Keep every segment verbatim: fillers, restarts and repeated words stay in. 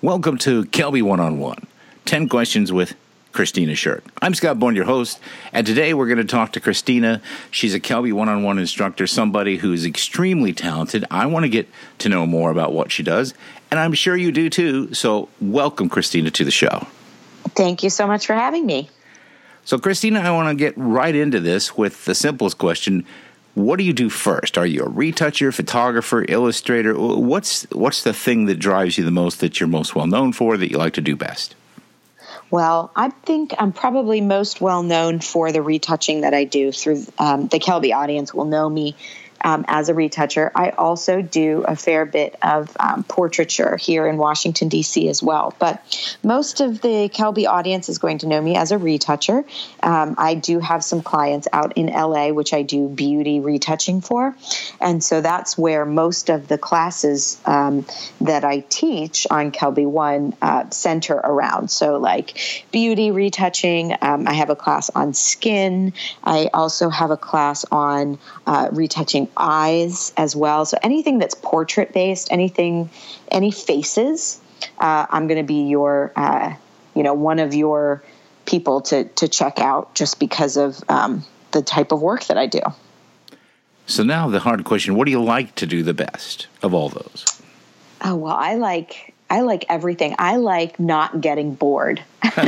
Welcome to Kelby One-on-One, ten questions with Christina Shirk. I'm Scott Bourne, your host, and today we're going to talk to Christina. She's a Kelby One-on-One instructor, somebody who is extremely talented. I want to get to know more about what she does, and I'm sure you do too, so welcome, Christina, to the show. Thank you so much for having me. So, Christina, I want to get right into this with the simplest question. What do you do first? Are you a retoucher, photographer, illustrator? What's what's the thing that drives you the most, that you're most well known for, that you like to do best? Well, I think I'm probably most well known for the retouching that I do. Through um, the Kelby audience will know me um, as a retoucher. I also do a fair bit of um, portraiture here in Washington, D C as well. But most of the Kelby audience is going to know me as a retoucher. Um, I do have some clients out in L A, which I do beauty retouching for. And so that's where most of the classes um, that I teach on Kelby One uh, center around. So like beauty retouching, um, I have a class on skin. I also have a class on uh, retouching eyes as well. So anything that's portrait based, anything, any faces, uh, I'm going to be your, uh, you know, one of your people to, to check out just because of um, the type of work that I do. So now the hard question, what do you like to do the best of all those? Oh, well, I like, I like everything. I like not getting bored.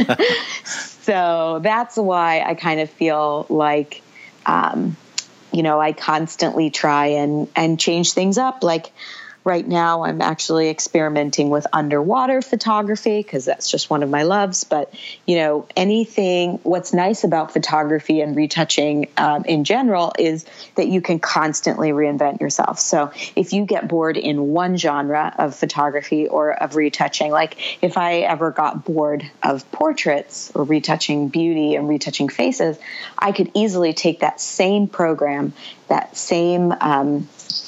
So that's why I kind of feel like, um, you know, I constantly try and, and change things up. Like right now, I'm actually experimenting with underwater photography because that's just one of my loves. But, you know, anything, what's nice about photography and retouching um, in general is that you can constantly reinvent yourself. So if you get bored in one genre of photography or of retouching, like if I ever got bored of portraits or retouching beauty and retouching faces, I could easily take that same program, that same, um,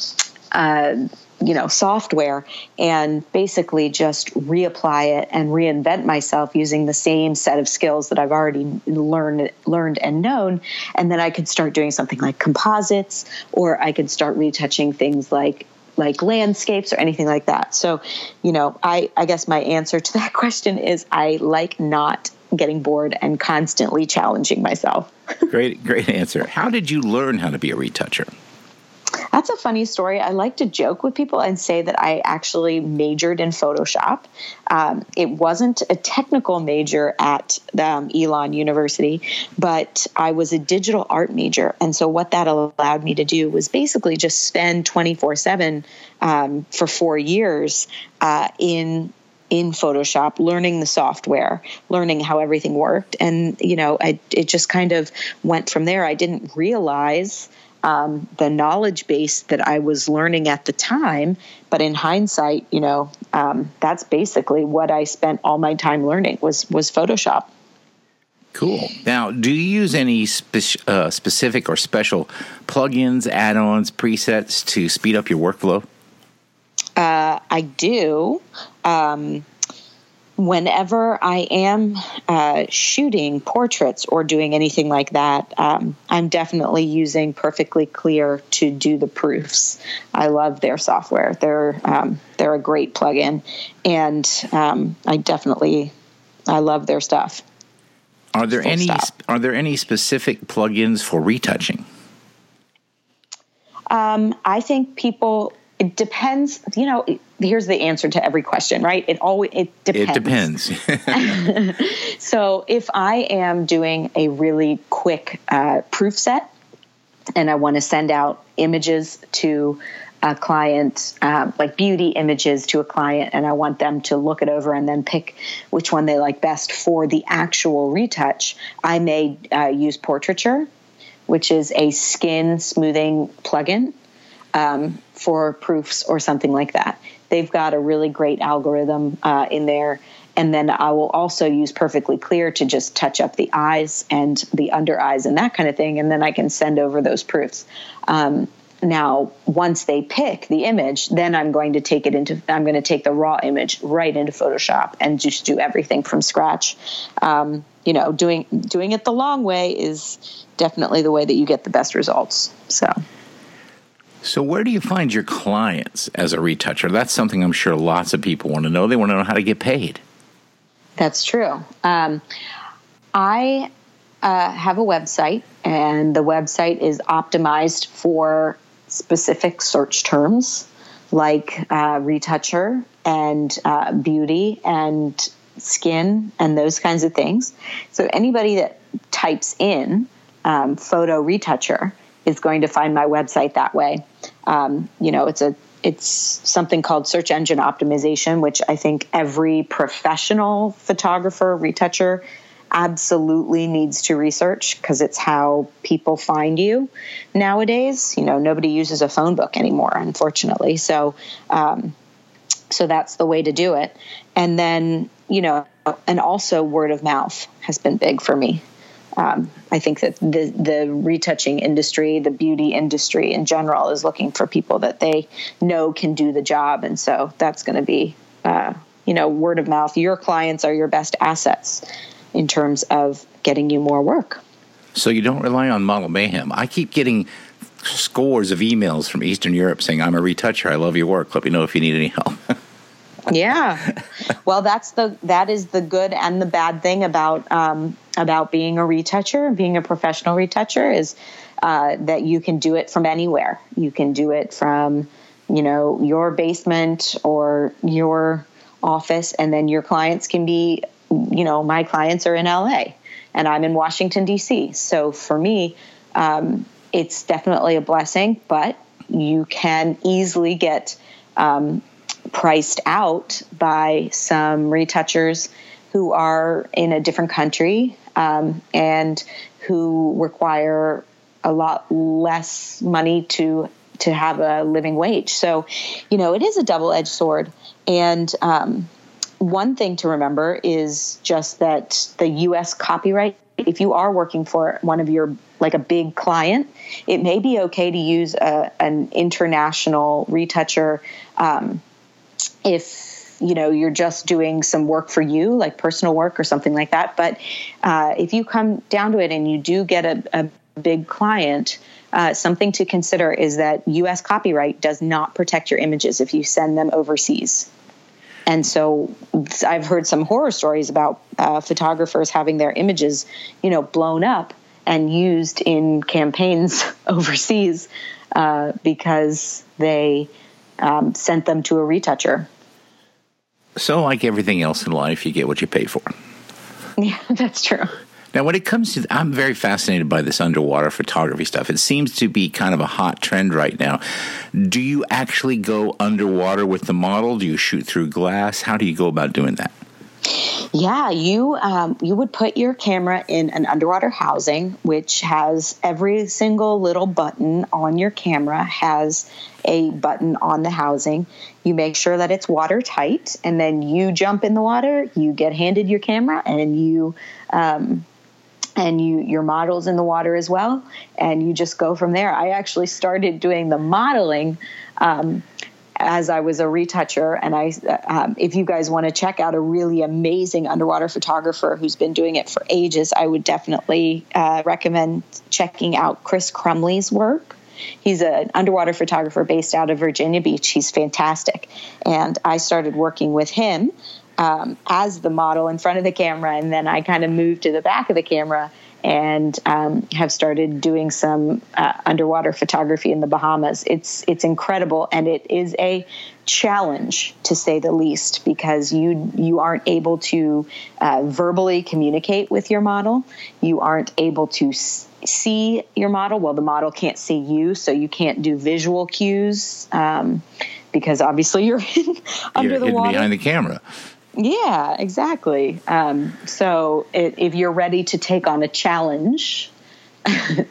uh, you know, software and basically just reapply it and reinvent myself using the same set of skills that I've already learned, learned and known. And then I could start doing something like composites, or I could start retouching things like like landscapes or anything like that. So, you know, I, I guess my answer to that question is I like not getting bored and constantly challenging myself. Great, great answer. How did you learn how to be a retoucher? That's a funny story. I like to joke with people and say that I actually majored in Photoshop. Um, it wasn't a technical major at um, Elon University, but I was a digital art major. And so what that allowed me to do was basically just spend twenty-four seven um, for four years uh, in in Photoshop, learning the software, learning how everything worked. And, you know, I, it just kind of went from there. I didn't realize Um, the knowledge base that I was learning at the time. But in hindsight, you know, um, that's basically what I spent all my time learning was, was Photoshop. Cool. Now, do you use any spe- uh, specific or special plugins, add-ons, presets to speed up your workflow? Uh, I do. Um, Whenever I am uh, shooting portraits or doing anything like that, um, I'm definitely using Perfectly Clear to do the proofs. I love their software. They're um, they're a great plugin, and um, I definitely I love their stuff. Are there Full any stop. Are there any specific plugins for retouching? Um, I think people. It depends. You know, here's the answer to every question, right? It always it depends. It depends. So if I am doing a really quick uh, proof set, and I want to send out images to a client, um, like beauty images to a client, and I want them to look it over and then pick which one they like best for the actual retouch, I may uh, use Portraiture, which is a skin smoothing plugin. Um, for proofs or something like that. They've got a really great algorithm uh, in there. And then I will also use Perfectly Clear to just touch up the eyes and the under eyes and that kind of thing. And then I can send over those proofs. Um, now, once they pick the image, then I'm going to take it into, I'm going to take the raw image right into Photoshop and just do everything from scratch. Um, you know, doing, doing it the long way is definitely the way that you get the best results. So. So where do you find your clients as a retoucher? That's something I'm sure lots of people want to know. They want to know how to get paid. That's true. Um, I uh, have a website, and the website is optimized for specific search terms like uh, retoucher and uh, beauty and skin and those kinds of things. So anybody that types in um, photo retoucher is going to find my website that way. Um, you know, it's a it's something called search engine optimization, which I think every professional photographer, retoucher absolutely needs to research, because it's how people find you nowadays. You know, nobody uses a phone book anymore, unfortunately. So, um, so that's the way to do it. And then, you know, and also word of mouth has been big for me. Um, I think that the, the retouching industry, the beauty industry in general, is looking for people that they know can do the job. And so that's going to be, uh, you know, word of mouth. Your clients are your best assets in terms of getting you more work. So you don't rely on Model Mayhem. I keep getting scores of emails from Eastern Europe saying, I'm a retoucher. I love your work. Let me know if you need any help. Yeah. Well, that's the, that is the good and the bad thing about, um, about being a retoucher, being a professional retoucher, is, uh, that you can do it from anywhere. You can do it from, you know, your basement or your office, and then your clients can be, you know, my clients are in L A and I'm in Washington, D C. So for me, um, it's definitely a blessing, but you can easily get, um, priced out by some retouchers who are in a different country, um, and who require a lot less money to, to have a living wage. So, you know, it is a double-edged sword. And, um, one thing to remember is just that the U S copyright, if you are working for one of your, like a big client, it may be okay to use a, an international retoucher, um, if, you know, you're just doing some work for you, like personal work or something like that. But uh, if you come down to it and you do get a, a big client, uh, something to consider is that U S copyright does not protect your images if you send them overseas. And so I've heard some horror stories about uh, photographers having their images, you know, blown up and used in campaigns overseas uh, because they um, sent them to a retoucher. So like everything else in life, you get what you pay for. Yeah, that's true. Now, when it comes to, I'm very fascinated by this underwater photography stuff. It seems to be kind of a hot trend right now. Do you actually go underwater with the model? Do you shoot through glass? How do you go about doing that? Yeah, you um, you would put your camera in an underwater housing, which has every single little button on your camera has a button on the housing. You make sure that it's watertight, and then you jump in the water. You get handed your camera, and you um, and you your model's in the water as well, and you just go from there. I actually started doing the modeling Um, as I was a retoucher. And I, um, if you guys want to check out a really amazing underwater photographer who's been doing it for ages, I would definitely uh, recommend checking out Chris Crumley's work. He's an underwater photographer based out of Virginia Beach. He's fantastic. And I started working with him um, as the model in front of the camera. And then I kind of moved to the back of the camera and um, have started doing some uh, underwater photography in the Bahamas. It's it's incredible, and it is a challenge, to say the least, because you you aren't able to uh, verbally communicate with your model. You aren't able to s- see your model. Well, the model can't see you, so you can't do visual cues um, because obviously you're under you're the hidden water behind the camera. Yeah, exactly. Um, so it, if you're ready to take on a challenge, uh,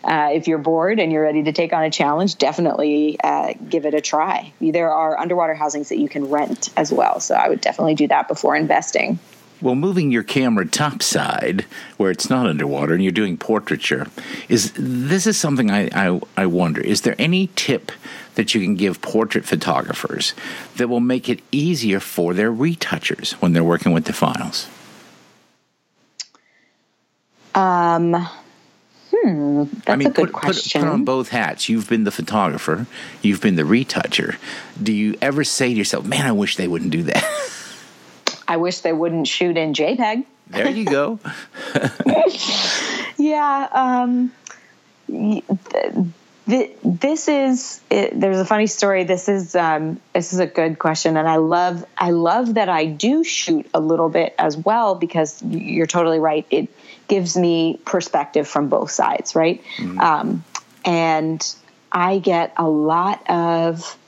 if you're bored and you're ready to take on a challenge, definitely uh, give it a try. There are underwater housings that you can rent as well. So I would definitely do that before investing. Well, moving your camera topside, where it's not underwater, and you're doing portraiture, is this is something I, I, I wonder. Is there any tip that you can give portrait photographers that will make it easier for their retouchers when they're working with the files? Um, Hmm, that's I mean, a good put, put, question. put on both hats. You've been the photographer. You've been the retoucher. Do you ever say to yourself, man, I wish they wouldn't do that? I wish they wouldn't shoot in JPEG. There you go. yeah. Um, th- th- this is, it, there's a funny story. This is, um, this is a good question. And I love, I love that I do shoot a little bit as well, because you're totally right. It gives me perspective from both sides. Right. Mm-hmm. Um, and I get a lot of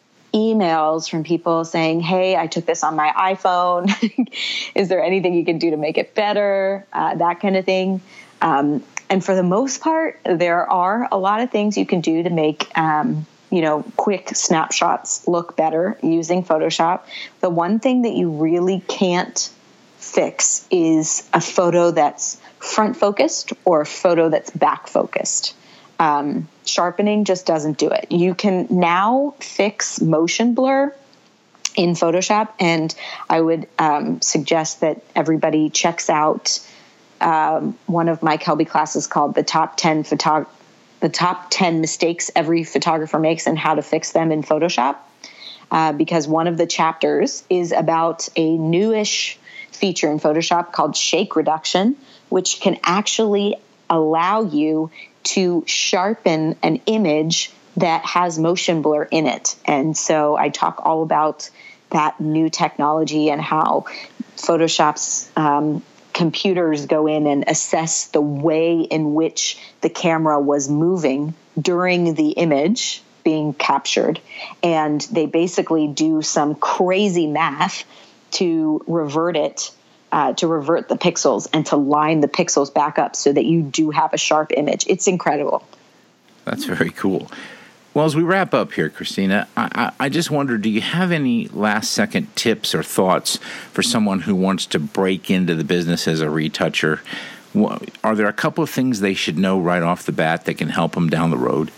emails from people saying, hey, I took this on my iPhone. Is there anything you can do to make it better? Uh, that kind of thing. Um, and for the most part, there are a lot of things you can do to make, um, you know, quick snapshots look better using Photoshop. The one thing that you really can't fix is a photo that's front focused or a photo that's back focused. Um, sharpening just doesn't do it. You can now fix motion blur in Photoshop, and I would um, suggest that everybody checks out um, one of my Kelby classes called the top ten photog- the top ten mistakes every photographer makes and how to fix them in Photoshop. Uh, because one of the chapters is about a newish feature in Photoshop called shake reduction, which can actually allow you to sharpen an image that has motion blur in it. And so I talk all about that new technology and how Photoshop's um, computers go in and assess the way in which the camera was moving during the image being captured. And they basically do some crazy math to revert it Uh, to revert the pixels and to line the pixels back up so that you do have a sharp image. It's incredible. That's very cool. Well, as we wrap up here, Christina, I, I, I just wonder, do you have any last-second tips or thoughts for someone who wants to break into the business as a retoucher? Are there a couple of things they should know right off the bat that can help them down the road?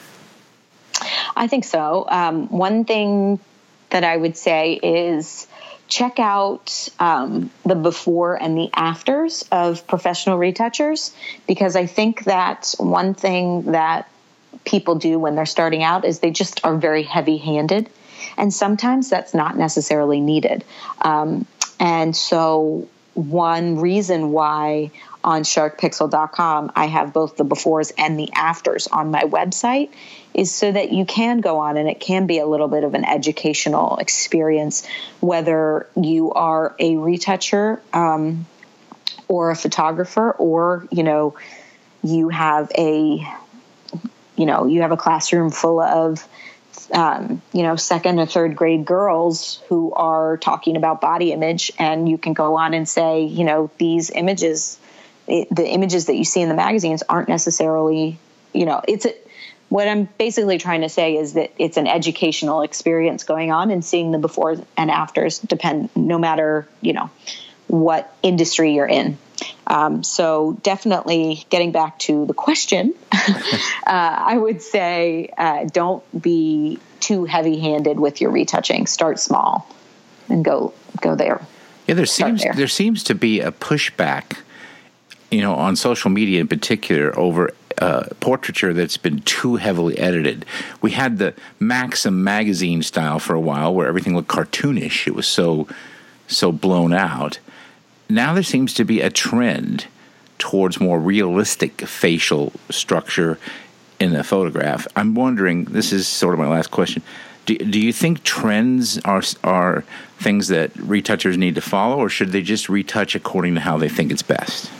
I think so. Um, one thing that I would say is check out um, the before and the afters of professional retouchers, because I think that one thing that people do when they're starting out is they just are very heavy-handed, and sometimes that's not necessarily needed. Um, and so one reason why on shark pixel dot com I have both the befores and the afters on my website is so that you can go on and it can be a little bit of an educational experience, whether you are a retoucher um, or a photographer, or, you know, you have a, you know, you have a classroom full of, um, you know, second or third grade girls who are talking about body image, and you can go on and say, you know, these images, it, the images that you see in the magazines aren't necessarily, you know, it's a, what I'm basically trying to say is that it's an educational experience going on, and seeing the befores and afters depend, no matter, you know, what industry you're in. Um, so definitely getting back to the question, uh, I would say uh, don't be too heavy-handed with your retouching. Start small and go go there. Yeah, there Start seems there. there seems to be a pushback, you know, on social media in particular, over uh, portraiture that's been too heavily edited. We had the Maxim magazine style for a while, where everything looked cartoonish. It was so so blown out. Now there seems to be a trend towards more realistic facial structure in a photograph. I'm wondering, this is sort of my last question, do, do you think trends are are things that retouchers need to follow, or should they just retouch according to how they think it's best?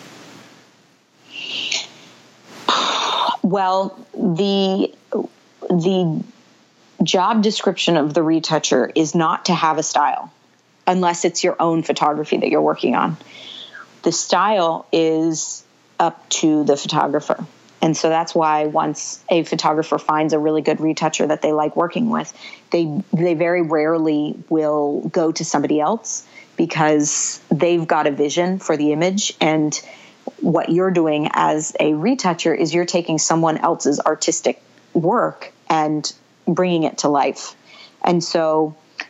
Well, the the job description of the retoucher is not to have a style, unless it's your own photography that you're working on. The style is up to the photographer. And so that's why once a photographer finds a really good retoucher that they like working with, they they very rarely will go to somebody else, because they've got a vision for the image. And what you're doing as a retoucher is you're taking someone else's artistic work and bringing it to life. And so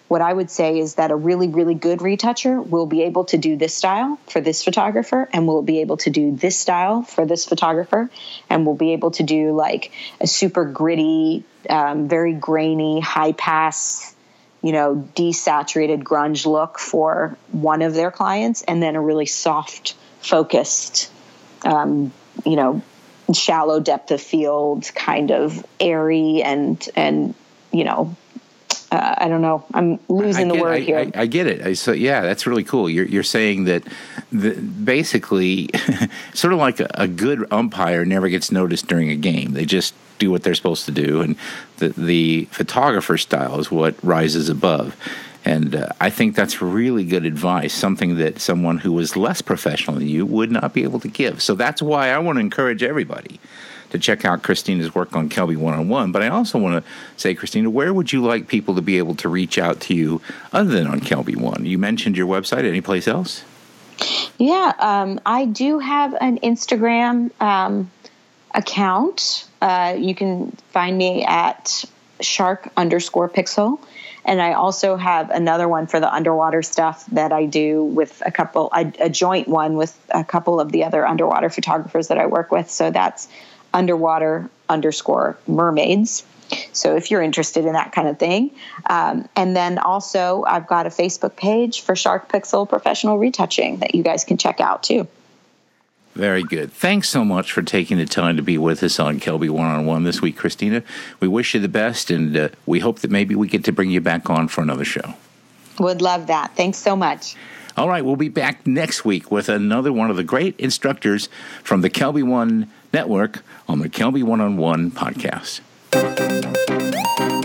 what I would say is that a really, really good retoucher will be able to do this style for this photographer, and will be able to do this style for this photographer, and will be able to do like a super gritty, um, very grainy, high pass, you know, desaturated grunge look for one of their clients, and then a really soft, focused, um, you know, shallow depth of field, kind of airy and, and, you know, uh, I don't know. I'm losing I the get, word I, here. I, I get it. I, so yeah, that's really cool. You're you're saying that the, basically, sort of like a, a good umpire never gets noticed during a game. They just do what they're supposed to do, and the the photographer style is what rises above. And uh, I think that's really good advice, something that someone who was less professional than you would not be able to give. So that's why I want to encourage everybody to check out Christina's work on Kelby one-on-one. But I also want to say, Christina, where would you like people to be able to reach out to you other than on Kelby One? You mentioned your website. Any place else? Yeah, um, I do have an Instagram um, account. Uh, you can find me at shark underscore pixel. And I also have another one for the underwater stuff that I do with a couple, a, a joint one with a couple of the other underwater photographers that I work with. So that's underwater underscore mermaids. So if you're interested in that kind of thing. Um, and then also I've got a Facebook page for Shark Pixel Professional Retouching that you guys can check out too. Very good. Thanks so much for taking the time to be with us on Kelby One-on-One this week, Christina. We wish you the best, and uh, we hope that maybe we get to bring you back on for another show. Would love that. Thanks so much. All right, we'll be back next week with another one of the great instructors from the Kelby One Network on the Kelby One-on-One podcast.